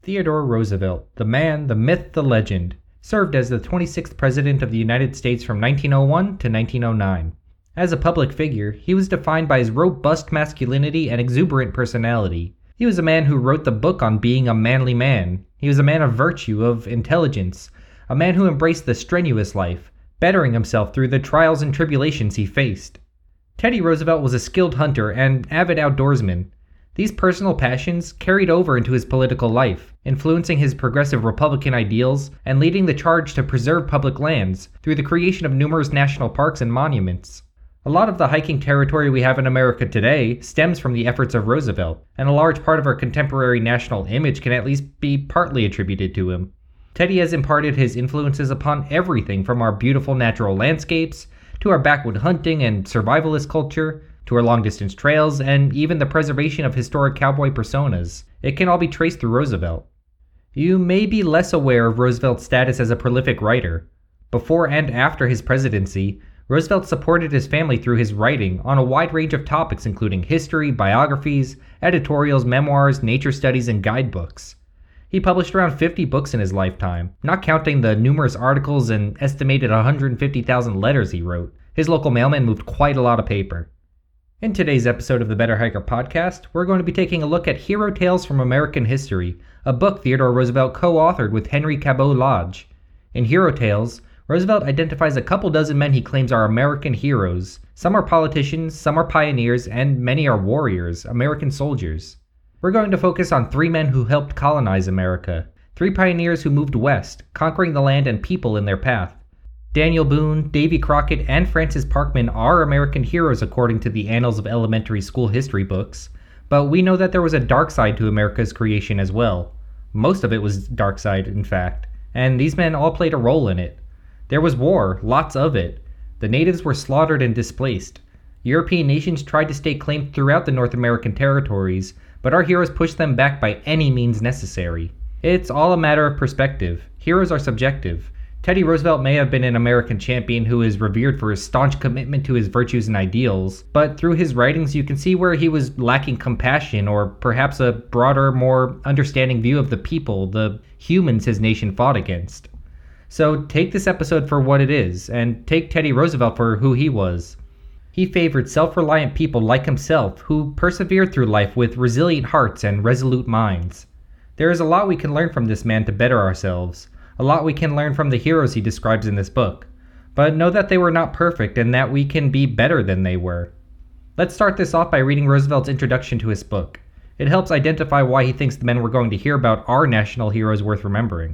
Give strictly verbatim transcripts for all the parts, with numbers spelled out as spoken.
Theodore Roosevelt, the man, the myth, the legend, served as the twenty-sixth President of the United States from nineteen oh one to nineteen oh nine. As a public figure, he was defined by his robust masculinity and exuberant personality. He was a man who wrote the book on being a manly man. He was a man of virtue, of intelligence, a man who embraced the strenuous life, bettering himself through the trials and tribulations he faced. Teddy Roosevelt was a skilled hunter and avid outdoorsman. These personal passions carried over into his political life, influencing his progressive Republican ideals and leading the charge to preserve public lands through the creation of numerous national parks and monuments. A lot of the hiking territory we have in America today stems from the efforts of Roosevelt, and a large part of our contemporary national image can at least be partly attributed to him. Teddy has imparted his influences upon everything from our beautiful natural landscapes, to our backwood hunting and survivalist culture, to our long-distance trails, and even the preservation of historic cowboy personas. It can all be traced through Roosevelt. You may be less aware of Roosevelt's status as a prolific writer. Before and after his presidency, Roosevelt supported his family through his writing on a wide range of topics including history, biographies, editorials, memoirs, nature studies, and guidebooks. He published around fifty books in his lifetime, not counting the numerous articles and estimated one hundred fifty thousand letters he wrote. His local mailman moved quite a lot of paper. In today's episode of the Better Hiker podcast, we're going to be taking a look at Hero Tales from American History, a book Theodore Roosevelt co-authored with Henry Cabot Lodge. In Hero Tales, Roosevelt identifies a couple dozen men he claims are American heroes. Some are politicians, some are pioneers, and many are warriors, American soldiers. We're going to focus on three men who helped colonize America, three pioneers who moved west, conquering the land and people in their path. Daniel Boone, Davy Crockett, and Francis Parkman are American heroes according to the annals of elementary school history books, but we know that there was a dark side to America's creation as well. Most of it was dark side, in fact, and these men all played a role in it. There was war, lots of it. The natives were slaughtered and displaced. European nations tried to stake claim throughout the North American territories, but our heroes pushed them back by any means necessary. It's all a matter of perspective. Heroes are subjective. Teddy Roosevelt may have been an American champion who is revered for his staunch commitment to his virtues and ideals, but through his writings you can see where he was lacking compassion or perhaps a broader, more understanding view of the people, the humans his nation fought against. So take this episode for what it is, and take Teddy Roosevelt for who he was. He favored self-reliant people like himself who persevered through life with resilient hearts and resolute minds. There is a lot we can learn from this man to better ourselves. A lot we can learn from the heroes he describes in this book, but know that they were not perfect and that we can be better than they were. Let's start this off by reading Roosevelt's introduction to his book. It helps identify why he thinks the men we're going to hear about are national heroes worth remembering.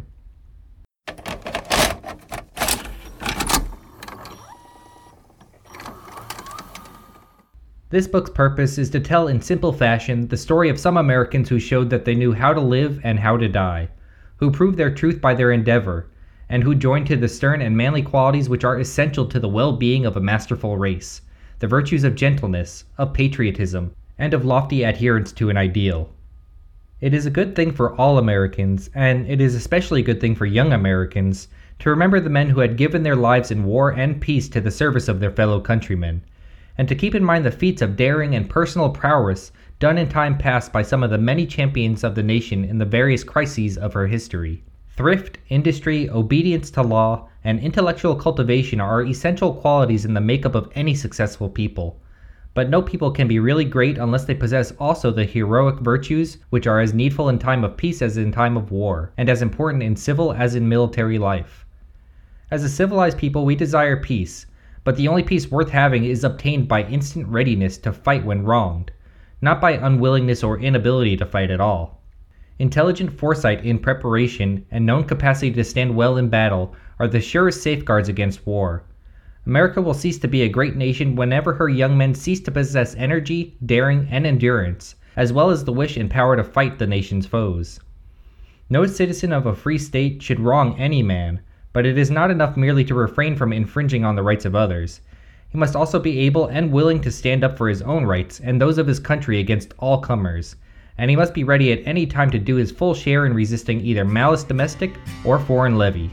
This book's purpose is to tell in simple fashion the story of some Americans who showed that they knew how to live and how to die, who proved their truth by their endeavor, and who joined to the stern and manly qualities which are essential to the well-being of a masterful race, the virtues of gentleness, of patriotism, and of lofty adherence to an ideal. It is a good thing for all Americans, and it is especially a good thing for young Americans, to remember the men who had given their lives in war and peace to the service of their fellow countrymen, and to keep in mind the feats of daring and personal prowess done in time past by some of the many champions of the nation in the various crises of her history. Thrift, industry, obedience to law, and intellectual cultivation are essential qualities in the makeup of any successful people. But no people can be really great unless they possess also the heroic virtues which are as needful in time of peace as in time of war, and as important in civil as in military life. As a civilized people, we desire peace, but the only peace worth having is obtained by instant readiness to fight when wronged, not by unwillingness or inability to fight at all. Intelligent foresight in preparation and known capacity to stand well in battle are the surest safeguards against war. America will cease to be a great nation whenever her young men cease to possess energy, daring, and endurance, as well as the wish and power to fight the nation's foes. No citizen of a free state should wrong any man, but it is not enough merely to refrain from infringing on the rights of others. He must also be able and willing to stand up for his own rights and those of his country against all comers, and he must be ready at any time to do his full share in resisting either malice domestic or foreign levy.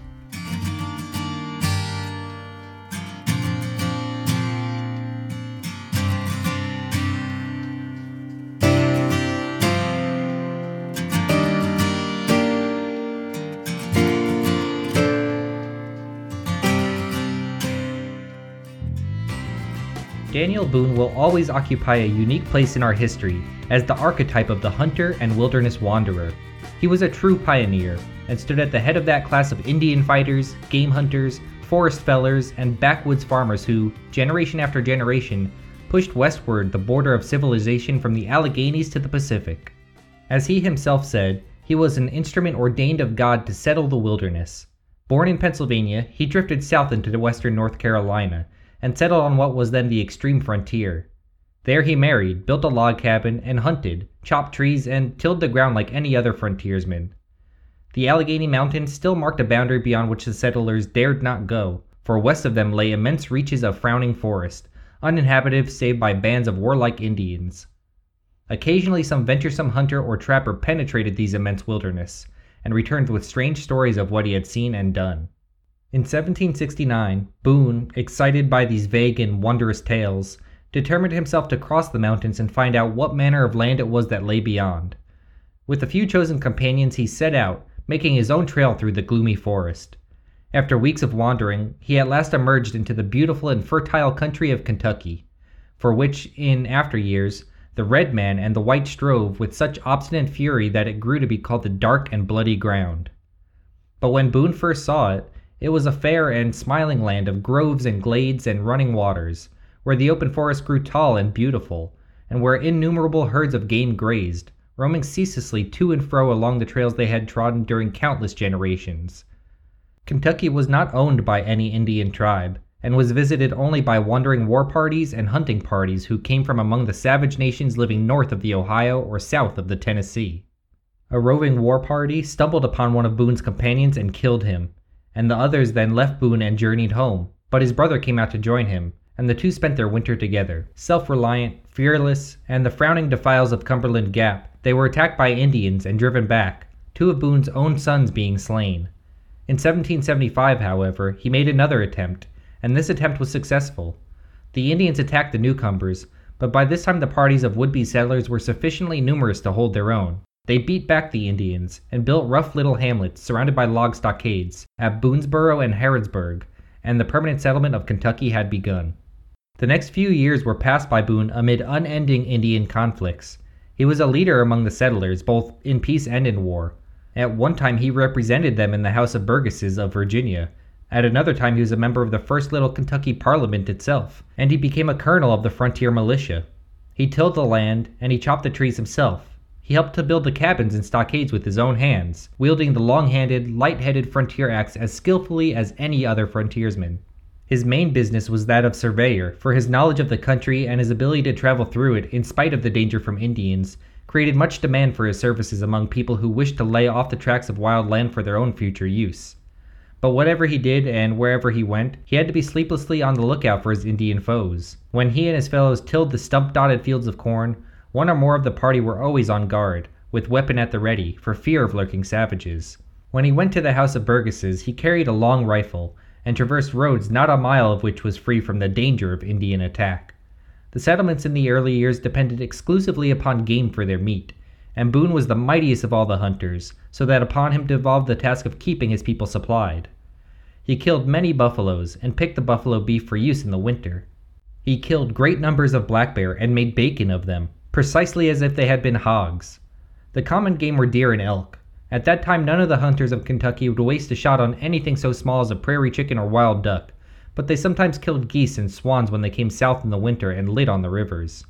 Daniel Boone will always occupy a unique place in our history as the archetype of the hunter and wilderness wanderer. He was a true pioneer and stood at the head of that class of Indian fighters, game hunters, forest fellers, and backwoods farmers who, generation after generation, pushed westward the border of civilization from the Alleghenies to the Pacific. As he himself said, he was an instrument ordained of God to settle the wilderness. Born in Pennsylvania, he drifted south into western North Carolina and settled on what was then the extreme frontier. There he married, built a log cabin, and hunted, chopped trees, and tilled the ground like any other frontiersman. The Allegheny Mountains still marked a boundary beyond which the settlers dared not go, for west of them lay immense reaches of frowning forest, uninhabited save by bands of warlike Indians. Occasionally some venturesome hunter or trapper penetrated these immense wilderness, and returned with strange stories of what he had seen and done. In seventeen sixty-nine, Boone, excited by these vague and wondrous tales, determined himself to cross the mountains and find out what manner of land it was that lay beyond. With a few chosen companions he set out, making his own trail through the gloomy forest. After weeks of wandering, he at last emerged into the beautiful and fertile country of Kentucky, for which, in after years, the red man and the white strove with such obstinate fury that it grew to be called the Dark and Bloody Ground. But when Boone first saw it, it was a fair and smiling land of groves and glades and running waters, where the open forest grew tall and beautiful, and where innumerable herds of game grazed, roaming ceaselessly to and fro along the trails they had trodden during countless generations. Kentucky was not owned by any Indian tribe, and was visited only by wandering war parties and hunting parties who came from among the savage nations living north of the Ohio or south of the Tennessee. A roving war party stumbled upon one of Boone's companions and killed him, and the others then left Boone and journeyed home, but his brother came out to join him, and the two spent their winter together. Self-reliant, fearless, and the frowning defiles of Cumberland Gap, they were attacked by Indians and driven back, two of Boone's own sons being slain. In seventeen seventy-five, however, he made another attempt, and this attempt was successful. The Indians attacked the newcomers, but by this time the parties of would-be settlers were sufficiently numerous to hold their own. They beat back the Indians and built rough little hamlets surrounded by log stockades at Boonesboro and Harrodsburg, and the permanent settlement of Kentucky had begun. The next few years were passed by Boone amid unending Indian conflicts. He was a leader among the settlers, both in peace and in war. At one time he represented them in the House of Burgesses of Virginia. At another time he was a member of the first little Kentucky Parliament itself, and he became a colonel of the frontier militia. He tilled the land, and he chopped the trees himself. He helped to build the cabins and stockades with his own hands, wielding the long-handed, light-headed frontier axe as skillfully as any other frontiersman. His main business was that of surveyor, for his knowledge of the country and his ability to travel through it in spite of the danger from Indians created much demand for his services among people who wished to lay off the tracts of wild land for their own future use. But whatever he did and wherever he went, he had to be sleeplessly on the lookout for his Indian foes. When he and his fellows tilled the stump-dotted fields of corn, one or more of the party were always on guard, with weapon at the ready, for fear of lurking savages. When he went to the House of Burgesses, he carried a long rifle, and traversed roads not a mile of which was free from the danger of Indian attack. The settlements in the early years depended exclusively upon game for their meat, and Boone was the mightiest of all the hunters, so that upon him devolved the task of keeping his people supplied. He killed many buffaloes, and picked the buffalo beef for use in the winter. He killed great numbers of black bear and made bacon of them, precisely as if they had been hogs. The common game were deer and elk. At that time none of the hunters of Kentucky would waste a shot on anything so small as a prairie chicken or wild duck, but they sometimes killed geese and swans when they came south in the winter and lit on the rivers.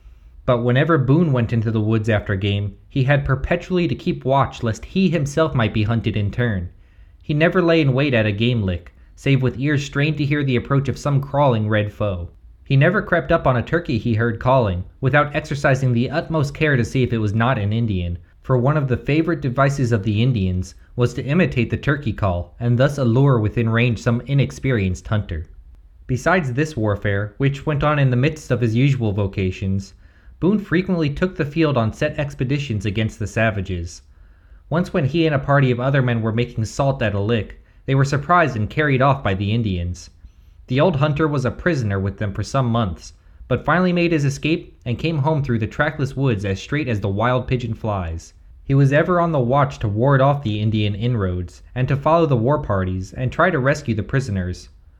But whenever Boone went into the woods after game, he had perpetually to keep watch lest he himself might be hunted in turn. He never lay in wait at a game lick, save with ears strained to hear the approach of some crawling red foe. He never crept up on a turkey he heard calling, without exercising the utmost care to see if it was not an Indian, for one of the favorite devices of the Indians was to imitate the turkey call, and thus allure within range some inexperienced hunter. Besides this warfare, which went on in the midst of his usual vocations, Boone frequently took the field on set expeditions against the savages. Once when he and a party of other men were making salt at a lick, they were surprised and carried off by the Indians. The old hunter was a prisoner with them for some months, but finally made his escape and came home through the trackless woods as straight as the wild pigeon flies. He was ever on the watch to ward off the Indian inroads, and to follow the war parties and try to rescue the prisoners.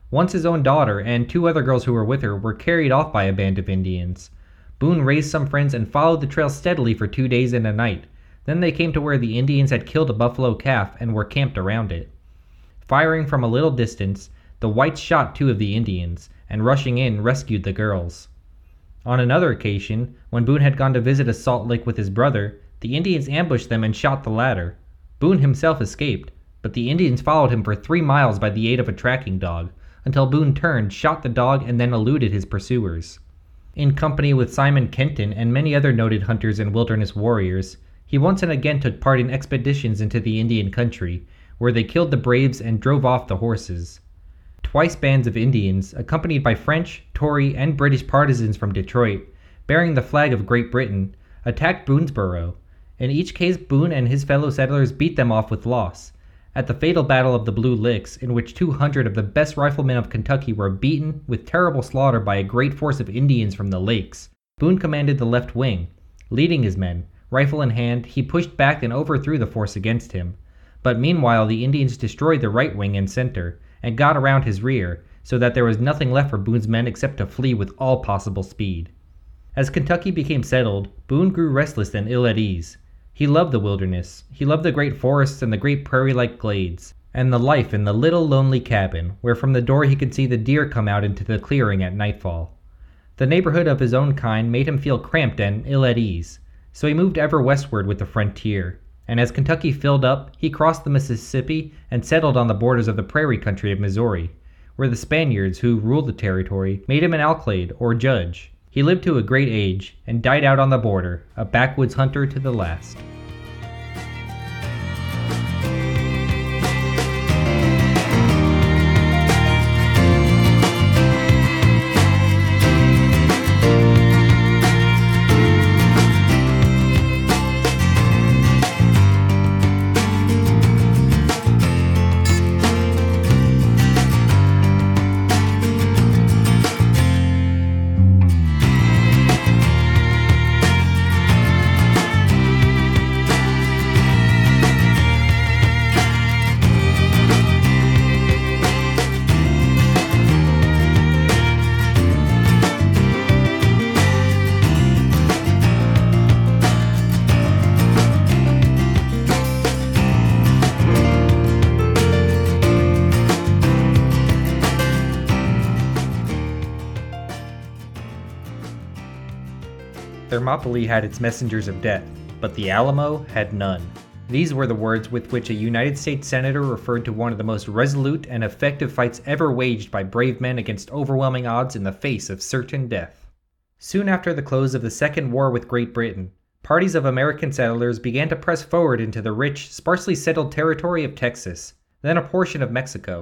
Once his own daughter and two other girls who were with her were carried off by a band of Indians. Boone raised some friends and followed the trail steadily for two days and a night. Then they came to where the Indians had killed a buffalo calf and were camped around it. Firing from a little distance, the whites shot two of the Indians, and rushing in rescued the girls. On another occasion, when Boone had gone to visit a salt lick with his brother, the Indians ambushed them and shot the latter. Boone himself escaped, but the Indians followed him for three miles by the aid of a tracking dog, until Boone turned, shot the dog, and then eluded his pursuers. In company with Simon Kenton and many other noted hunters and wilderness warriors, he once and again took part in expeditions into the Indian country, where they killed the braves and drove off the horses. Twice bands of Indians, accompanied by French, Tory, and British partisans from Detroit, bearing the flag of Great Britain, attacked Boonesboro. In each case, Boone and his fellow settlers beat them off with loss. At the fatal Battle of the Blue Licks, in which two hundred of the best riflemen of Kentucky were beaten with terrible slaughter by a great force of Indians from the lakes, Boone commanded the left wing. Leading his men, rifle in hand, he pushed back and overthrew the force against him. But meanwhile the Indians destroyed the right wing and center, and got around his rear, so that there was nothing left for Boone's men except to flee with all possible speed. As Kentucky became settled, Boone grew restless and ill at ease. He loved the wilderness. He loved the great forests and the great prairie-like glades, and the life in the little lonely cabin, where from the door he could see the deer come out into the clearing at nightfall. The neighborhood of his own kind made him feel cramped and ill at ease, so he moved ever westward with the frontier, and as Kentucky filled up, he crossed the Mississippi and settled on the borders of the prairie country of Missouri, where the Spaniards who ruled the territory made him an alcalde or judge. He lived to a great age and died out on the border, a backwoods hunter to the last. Thermopylae had its messengers of death, but the Alamo had none. These were the words with which a United States Senator referred to one of the most resolute and effective fights ever waged by brave men against overwhelming odds in the face of certain death. Soon after the close of the Second War with Great Britain, parties of American settlers began to press forward into the rich, sparsely settled territory of Texas, then a portion of Mexico.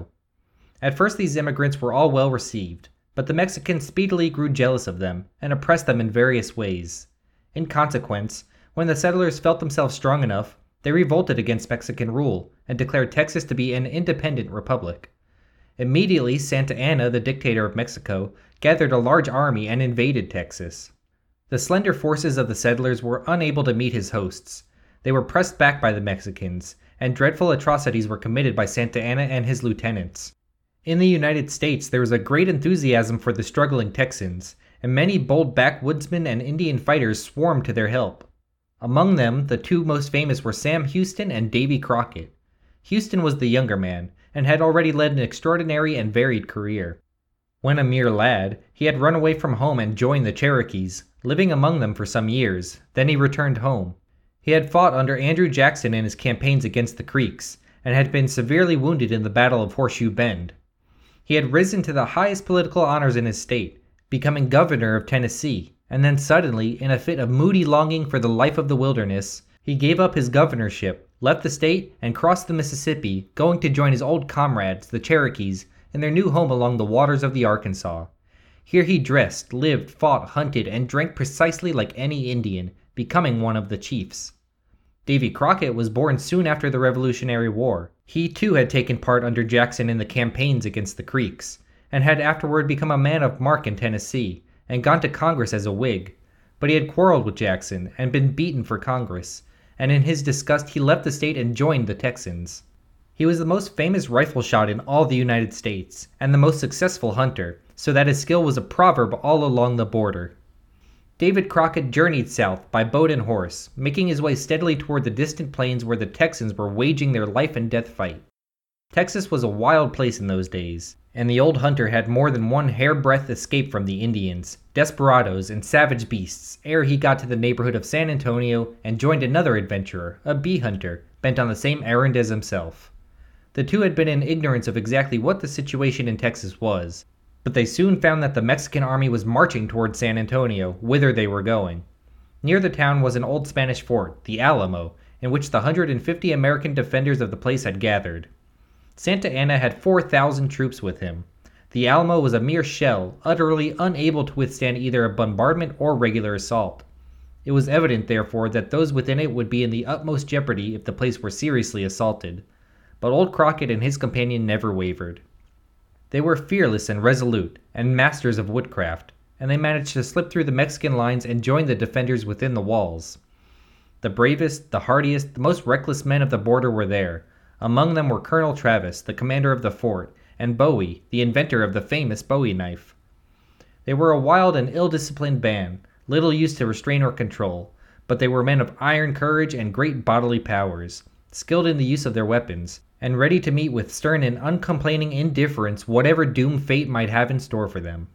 At first these immigrants were all well received, but the Mexicans speedily grew jealous of them and oppressed them in various ways. In consequence, when the settlers felt themselves strong enough, they revolted against Mexican rule and declared Texas to be an independent republic. Immediately, Santa Anna, the dictator of Mexico, gathered a large army and invaded Texas. The slender forces of the settlers were unable to meet his hosts. They were pressed back by the Mexicans, and dreadful atrocities were committed by Santa Anna and his lieutenants. In the United States, there was a great enthusiasm for the struggling Texans, and many bold backwoodsmen and Indian fighters swarmed to their help. Among them, the two most famous were Sam Houston and Davy Crockett. Houston was the younger man, and had already led an extraordinary and varied career. When a mere lad, he had run away from home and joined the Cherokees, living among them for some years. Then he returned home. He had fought under Andrew Jackson in his campaigns against the Creeks, and had been severely wounded in the Battle of Horseshoe Bend. He had risen to the highest political honors in his state, becoming governor of Tennessee, and then suddenly, in a fit of moody longing for the life of the wilderness, he gave up his governorship, left the state, and crossed the Mississippi, going to join his old comrades, the Cherokees, in their new home along the waters of the Arkansas. Here he dressed, lived, fought, hunted, and drank precisely like any Indian, becoming one of the chiefs. Davy Crockett was born soon after the Revolutionary War. He too had taken part under Jackson in the campaigns against the Creeks, and had afterward become a man of mark in Tennessee, and gone to Congress as a Whig. But he had quarreled with Jackson, and been beaten for Congress, and in his disgust he left the state and joined the Texans. He was the most famous rifle shot in all the United States, and the most successful hunter, so that his skill was a proverb all along the border. David Crockett journeyed south by boat and horse, making his way steadily toward the distant plains where the Texans were waging their life and death fight. Texas was a wild place in those days, and the old hunter had more than one hairbreadth escape from the Indians, desperadoes, and savage beasts ere he got to the neighborhood of San Antonio and joined another adventurer, a bee hunter, bent on the same errand as himself. The two had been in ignorance of exactly what the situation in Texas was, but they soon found that the Mexican army was marching toward San Antonio, whither they were going. Near the town was an old Spanish fort, the Alamo, in which the one hundred fifty American defenders of the place had gathered. Santa Anna had four thousand troops with him. The Alamo was a mere shell, utterly unable to withstand either a bombardment or regular assault. It was evident, therefore, that those within it would be in the utmost jeopardy if the place were seriously assaulted. But old Crockett and his companion never wavered. They were fearless and resolute, and masters of woodcraft, and they managed to slip through the Mexican lines and join the defenders within the walls. The bravest, the hardiest, the most reckless men of the border were there. Among them were Colonel Travis, the commander of the fort, and Bowie, the inventor of the famous Bowie knife. They were a wild and ill-disciplined band, little used to restraint or control, but they were men of iron courage and great bodily powers, skilled in the use of their weapons, and ready to meet with stern and uncomplaining indifference whatever doom fate might have in store for them.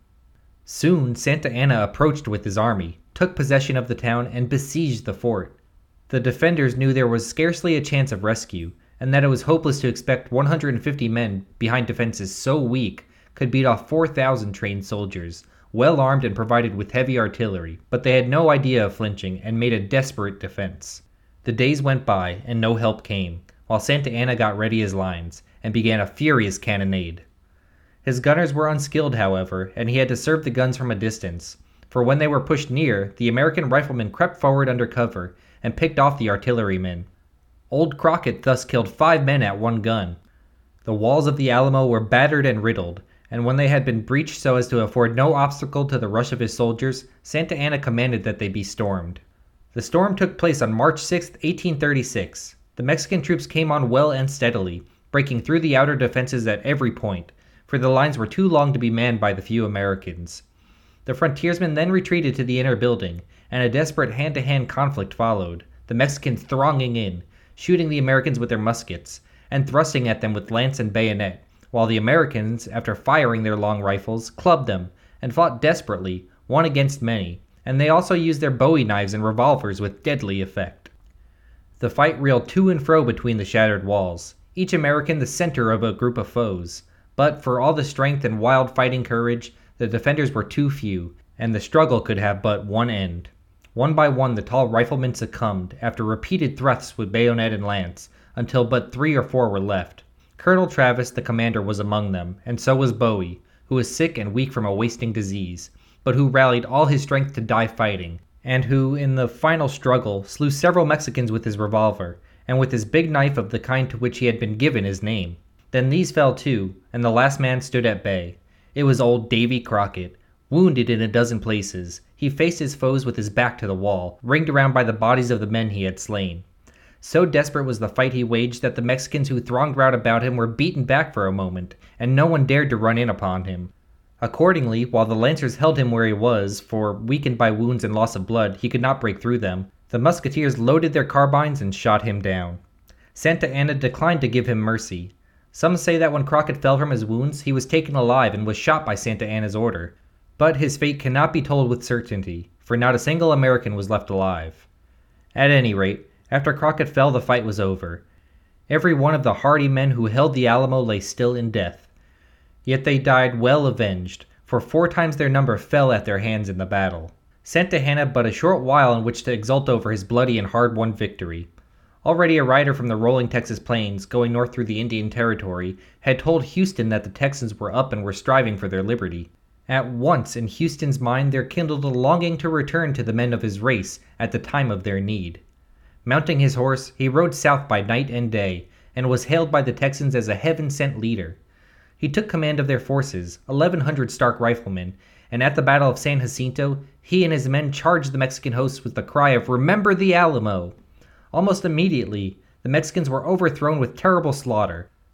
Soon Santa Anna approached with his army, took possession of the town, and besieged the fort. The defenders knew there was scarcely a chance of rescue, and that it was hopeless to expect one hundred fifty men behind defenses so weak could beat off four thousand trained soldiers, well armed and provided with heavy artillery, but they had no idea of flinching and made a desperate defense. The days went by, and no help came, while Santa Anna got ready his lines, and began a furious cannonade. His gunners were unskilled, however, and he had to serve the guns from a distance, for when they were pushed near, the American riflemen crept forward under cover, and picked off the artillerymen. Old Crockett thus killed five men at one gun. The walls of the Alamo were battered and riddled, and when they had been breached so as to afford no obstacle to the rush of his soldiers, Santa Anna commanded that they be stormed. The storm took place on March sixth, eighteen thirty-six. The Mexican troops came on well and steadily, breaking through the outer defenses at every point, for the lines were too long to be manned by the few Americans. The frontiersmen then retreated to the inner building, and a desperate hand-to-hand conflict followed, the Mexicans thronging in, shooting the Americans with their muskets, and thrusting at them with lance and bayonet, while the Americans, after firing their long rifles, clubbed them, and fought desperately, one against many, and they also used their Bowie knives and revolvers with deadly effect. The fight reeled to and fro between the shattered walls, each American the center of a group of foes, but for all the strength and wild fighting courage, the defenders were too few, and the struggle could have but one end. One by one the tall riflemen succumbed, after repeated thrusts with bayonet and lance, until but three or four were left. Colonel Travis, the commander, was among them, and so was Bowie, who was sick and weak from a wasting disease, but who rallied all his strength to die fighting, and who, in the final struggle, slew several Mexicans with his revolver, and with his big knife of the kind to which he had been given his name. Then these fell too, and the last man stood at bay. It was old Davy Crockett. Wounded in a dozen places, he faced his foes with his back to the wall, ringed around by the bodies of the men he had slain. So desperate was the fight he waged that the Mexicans who thronged round about him were beaten back for a moment, and no one dared to run in upon him. Accordingly, while the lancers held him where he was, for, weakened by wounds and loss of blood, he could not break through them, the musketeers loaded their carbines and shot him down. Santa Anna declined to give him mercy. Some say that when Crockett fell from his wounds, he was taken alive and was shot by Santa Anna's order. But his fate cannot be told with certainty, for not a single American was left alive. At any rate, after Crockett fell, the fight was over. Every one of the hardy men who held the Alamo lay still in death. Yet they died well avenged, for four times their number fell at their hands in the battle. Santa Anna but a short while in which to exult over his bloody and hard-won victory. Already a rider from the rolling Texas plains, going north through the Indian Territory, had told Houston that the Texans were up and were striving for their liberty. At once in Houston's mind there kindled a longing to return to the men of his race at the time of their need. Mounting his horse, he rode south by night and day, and was hailed by the Texans as a heaven-sent leader. He took command of their forces, eleven hundred Stark riflemen, and at the Battle of San Jacinto, he and his men charged the Mexican hosts with the cry of "Remember the Alamo!" Almost immediately, the Mexicans were overthrown with terrible slaughter.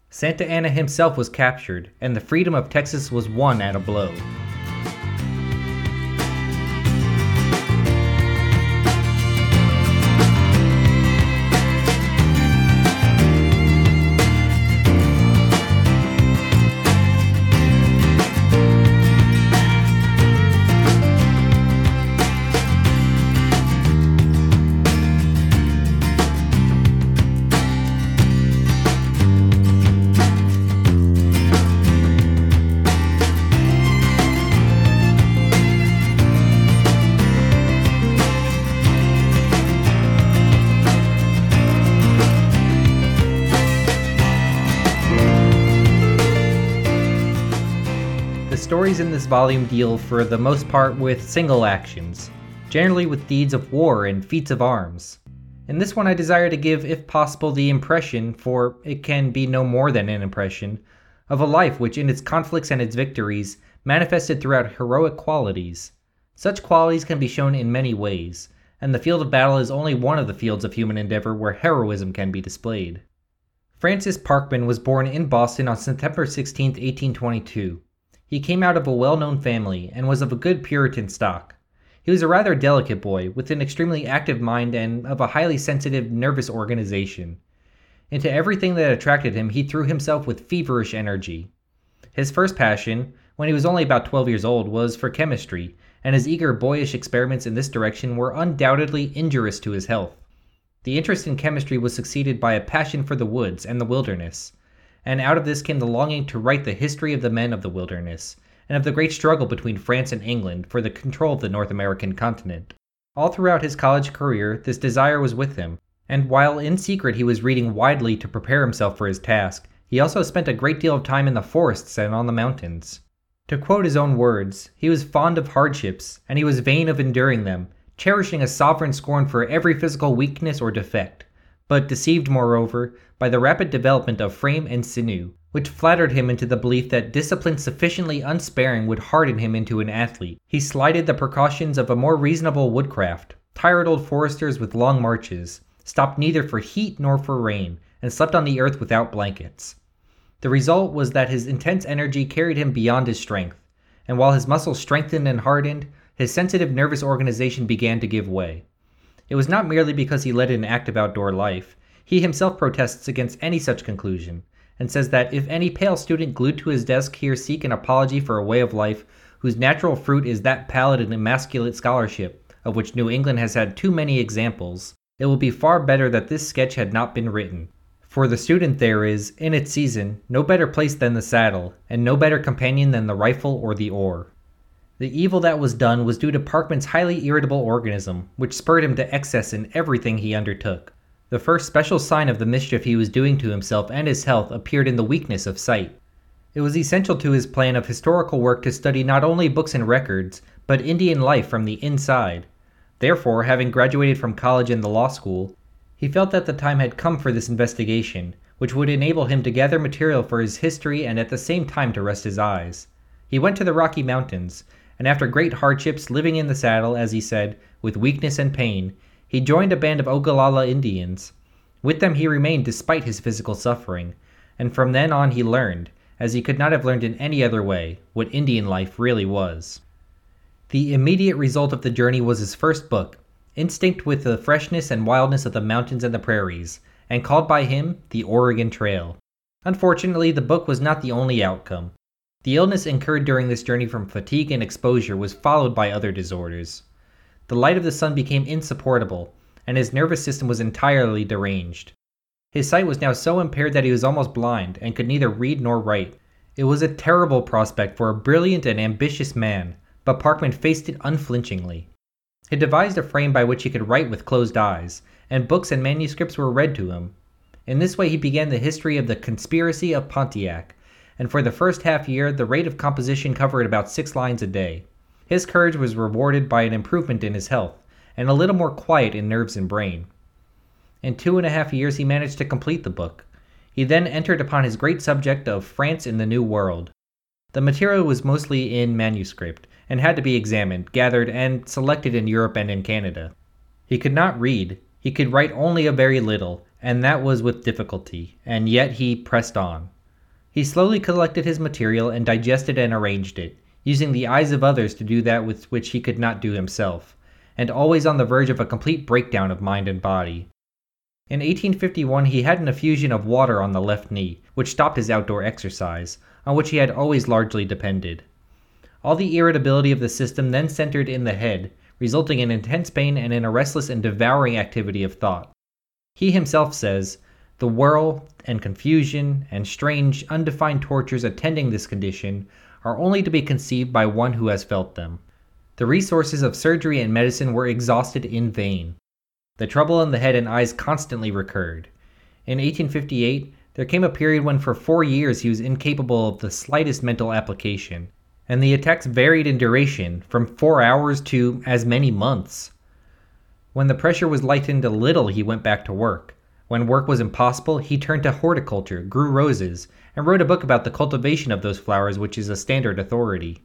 Santa Anna himself was captured, and the freedom of Texas was won at a blow. The stories in this volume deal for the most part with single actions, generally with deeds of war and feats of arms. In this one I desire to give, if possible, the impression, for it can be no more than an impression, of a life which in its conflicts and its victories manifested throughout heroic qualities. Such qualities can be shown in many ways, and the field of battle is only one of the fields of human endeavor where heroism can be displayed. Francis Parkman was born in Boston on September sixteenth, eighteen twenty-two. He came out of a well-known family and was of a good Puritan stock. He was a rather delicate boy, with an extremely active mind and of a highly sensitive, nervous organization. Into everything that attracted him he threw himself with feverish energy. His first passion, when he was only about twelve years old, was for chemistry, and his eager boyish experiments in this direction were undoubtedly injurious to his health. The interest in chemistry was succeeded by a passion for the woods and the wilderness, and out of this came the longing to write the history of the men of the wilderness, and of the great struggle between France and England for the control of the North American continent. All throughout his college career, this desire was with him, and while in secret he was reading widely to prepare himself for his task, he also spent a great deal of time in the forests and on the mountains. To quote his own words, he was fond of hardships, and he was vain of enduring them, cherishing a sovereign scorn for every physical weakness or defect, but deceived, moreover, by the rapid development of frame and sinew, which flattered him into the belief that discipline sufficiently unsparing would harden him into an athlete. He slighted the precautions of a more reasonable woodcraft, tired old foresters with long marches, stopped neither for heat nor for rain, and slept on the earth without blankets. The result was that his intense energy carried him beyond his strength, and while his muscles strengthened and hardened, his sensitive nervous organization began to give way. It was not merely because he led an active outdoor life. He himself protests against any such conclusion, and says that if any pale student glued to his desk here seek an apology for a way of life whose natural fruit is that pallid and emasculate scholarship, of which New England has had too many examples, it will be far better that this sketch had not been written. For the student there is, in its season, no better place than the saddle, and no better companion than the rifle or the oar. The evil that was done was due to Parkman's highly irritable organism, which spurred him to excess in everything he undertook. The first special sign of the mischief he was doing to himself and his health appeared in the weakness of sight. It was essential to his plan of historical work to study not only books and records, but Indian life from the inside. Therefore, having graduated from college and the law school, he felt that the time had come for this investigation, which would enable him to gather material for his history and at the same time to rest his eyes. He went to the Rocky Mountains, and after great hardships, living in the saddle, as he said, with weakness and pain, he joined a band of Ogallala Indians. With them he remained despite his physical suffering, and from then on he learned, as he could not have learned in any other way, what Indian life really was. The immediate result of the journey was his first book, instinct with the freshness and wildness of the mountains and the prairies, and called by him The Oregon Trail. Unfortunately, the book was not the only outcome. The illness incurred during this journey from fatigue and exposure was followed by other disorders. The light of the sun became insupportable, and his nervous system was entirely deranged. His sight was now so impaired that he was almost blind, and could neither read nor write. It was a terrible prospect for a brilliant and ambitious man, but Parkman faced it unflinchingly. He devised a frame by which he could write with closed eyes, and books and manuscripts were read to him. In this way he began the history of the Conspiracy of Pontiac, and for the first half year the rate of composition covered about six lines a day. His courage was rewarded by an improvement in his health, and a little more quiet in nerves and brain. In two and a half years he managed to complete the book. He then entered upon his great subject of France in the New World. The material was mostly in manuscript, and had to be examined, gathered, and selected in Europe and in Canada. He could not read, he could write only a very little, and that was with difficulty, and yet he pressed on. He slowly collected his material and digested and arranged it, using the eyes of others to do that with which he could not do himself, and always on the verge of a complete breakdown of mind and body. In eighteen fifty-one, he had an effusion of water on the left knee, which stopped his outdoor exercise, on which he had always largely depended. All the irritability of the system then centered in the head, resulting in intense pain and in a restless and devouring activity of thought. He himself says, "The whirl and confusion and strange, undefined tortures attending this condition are only to be conceived by one who has felt them." The resources of surgery and medicine were exhausted in vain. The trouble in the head and eyes constantly recurred. In eighteen fifty-eight, there came a period when for four years he was incapable of the slightest mental application, and the attacks varied in duration, from four hours to as many months. When the pressure was lightened a little, he went back to work. When work was impossible, he turned to horticulture, grew roses, and wrote a book about the cultivation of those flowers, which is a standard authority.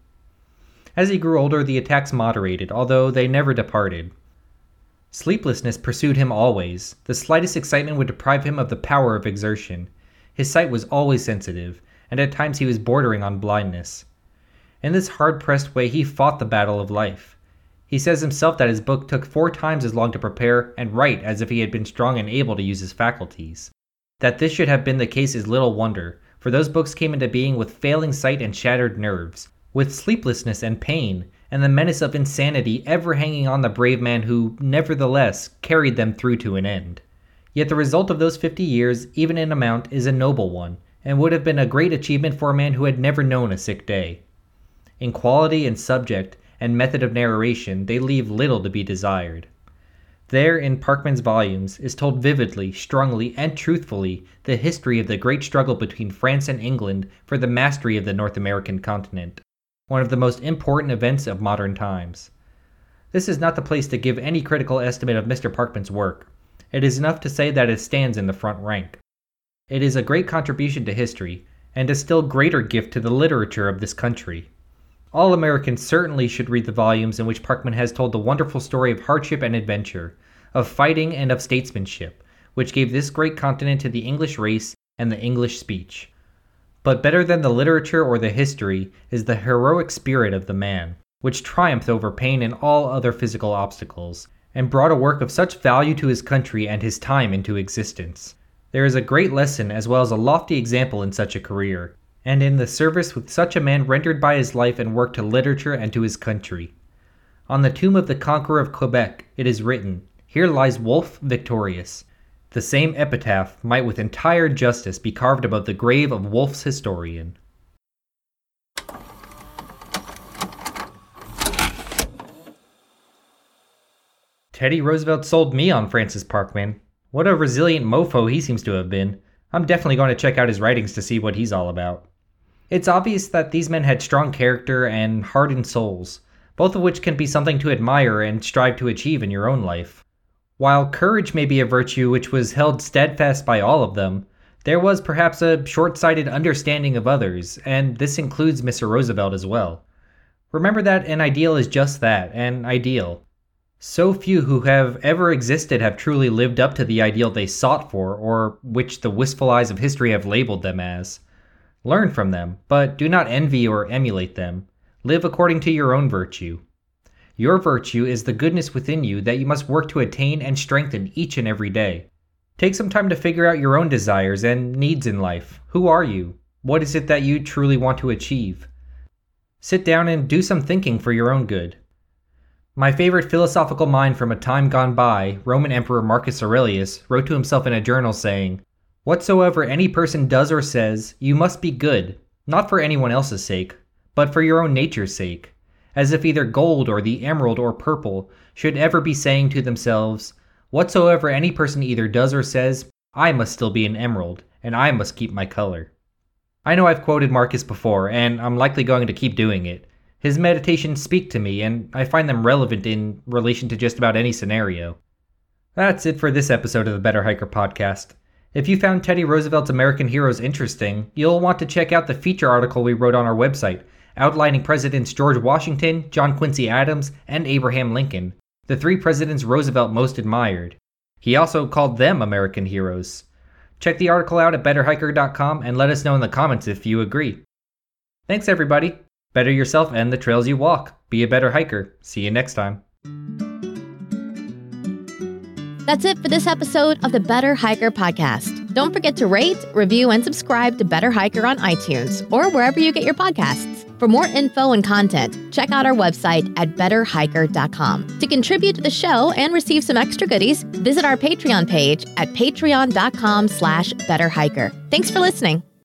As he grew older, the attacks moderated, although they never departed. Sleeplessness pursued him always. The slightest excitement would deprive him of the power of exertion. His sight was always sensitive, and at times he was bordering on blindness. In this hard-pressed way, he fought the battle of life. He says himself that his book took four times as long to prepare and write as if he had been strong and able to use his faculties. That this should have been the case is little wonder, for those books came into being with failing sight and shattered nerves, with sleeplessness and pain, and the menace of insanity ever hanging on the brave man who, nevertheless, carried them through to an end. Yet the result of those fifty years, even in amount, is a noble one, and would have been a great achievement for a man who had never known a sick day. In quality and subject, and method of narration, they leave little to be desired. There, in Parkman's volumes, is told vividly, strongly, and truthfully the history of the great struggle between France and England for the mastery of the North American continent, one of the most important events of modern times. This is not the place to give any critical estimate of Mister Parkman's work. It is enough to say that it stands in the front rank. It is a great contribution to history, and a still greater gift to the literature of this country. All Americans certainly should read the volumes in which Parkman has told the wonderful story of hardship and adventure, of fighting and of statesmanship, which gave this great continent to the English race and the English speech. But better than the literature or the history is the heroic spirit of the man, which triumphed over pain and all other physical obstacles, and brought a work of such value to his country and his time into existence. There is a great lesson as well as a lofty example in such a career, and in the service with such a man rendered by his life and work to literature and to his country. On the tomb of the conqueror of Quebec it is written, "Here lies Wolfe victorious." The same epitaph might with entire justice be carved above the grave of Wolfe's historian. Teddy Roosevelt sold me on Francis Parkman. What a resilient mofo he seems to have been. I'm definitely going to check out his writings to see what he's all about. It's obvious that these men had strong character and hardened souls, both of which can be something to admire and strive to achieve in your own life. While courage may be a virtue which was held steadfast by all of them, there was perhaps a short-sighted understanding of others, and this includes Mister Roosevelt as well. Remember that an ideal is just that, an ideal. So few who have ever existed have truly lived up to the ideal they sought for, or which the wistful eyes of history have labeled them as. Learn from them, but do not envy or emulate them. Live according to your own virtue. Your virtue is the goodness within you that you must work to attain and strengthen each and every day. Take some time to figure out your own desires and needs in life. Who are you? What is it that you truly want to achieve? Sit down and do some thinking for your own good. My favorite philosophical mind from a time gone by, Roman Emperor Marcus Aurelius, wrote to himself in a journal saying, "Whatsoever any person does or says, you must be good, not for anyone else's sake, but for your own nature's sake, as if either gold or the emerald or purple should ever be saying to themselves, whatsoever any person either does or says, I must still be an emerald, and I must keep my color." I know I've quoted Marcus before, and I'm likely going to keep doing it. His meditations speak to me, and I find them relevant in relation to just about any scenario. That's it for this episode of the Better Hiker podcast. If you found Teddy Roosevelt's American Heroes interesting, you'll want to check out the feature article we wrote on our website, outlining Presidents George Washington, John Quincy Adams, and Abraham Lincoln, the three presidents Roosevelt most admired. He also called them American heroes. Check the article out at better hiker dot com and let us know in the comments if you agree. Thanks, everybody. Better yourself and the trails you walk. Be a better hiker. See you next time. That's it for this episode of the Better Hiker podcast. Don't forget to rate, review, and subscribe to Better Hiker on iTunes or wherever you get your podcasts. For more info and content, check out our website at better hiker dot com. To contribute to the show and receive some extra goodies, visit our Patreon page at patreon dot com slash better hiker. Thanks for listening.